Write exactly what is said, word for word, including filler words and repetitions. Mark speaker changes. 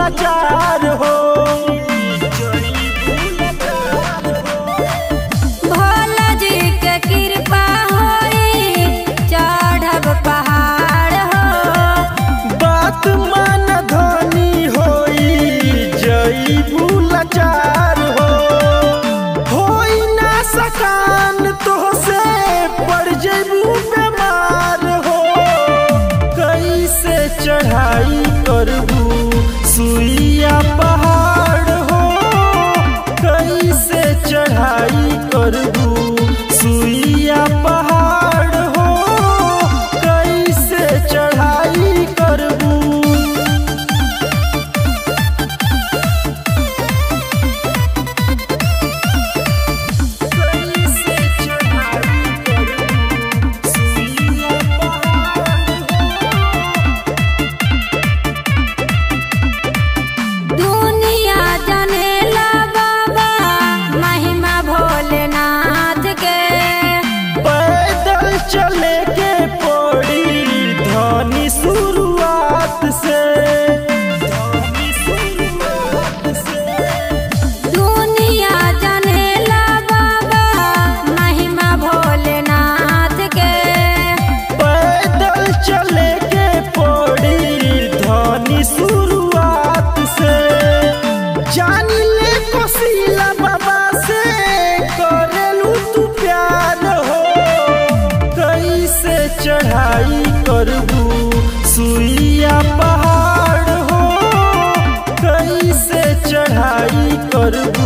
Speaker 1: लाचार हो।
Speaker 2: भोला जी के कृपा होई चढ़ब पहाड़ हो।
Speaker 1: बात मान धनी होई जईबू लाचार हो। होई ना सकान तो से पड़ जईबू बीमार हो। कैसे चढ़ाई करबू सुइया पहाड़ हो। कैसे चढ़ाई करबू सुइया पहाड़ हो। कैसे चढ़ाई करबू। कैसे चढ़ाई करबू सुइया पहाड़ हो।
Speaker 2: दुनिया जनेला बाबा महिमा भोलेनाथ के।
Speaker 1: पैदल चले के पड़ी धनी शुरुआत से। धनी शुरुआत से।
Speaker 2: दुनिया जनेला बाबा महिमा भोलेनाथ के।
Speaker 1: पैदल चले के पड़ी धनी शुरुआत से। जान ले कोसिला बाबा से करेलू तू प्यार हो। कैसे चढ़ाई करबू सुइया पहाड़ हो। कैसे चढ़ाई करबू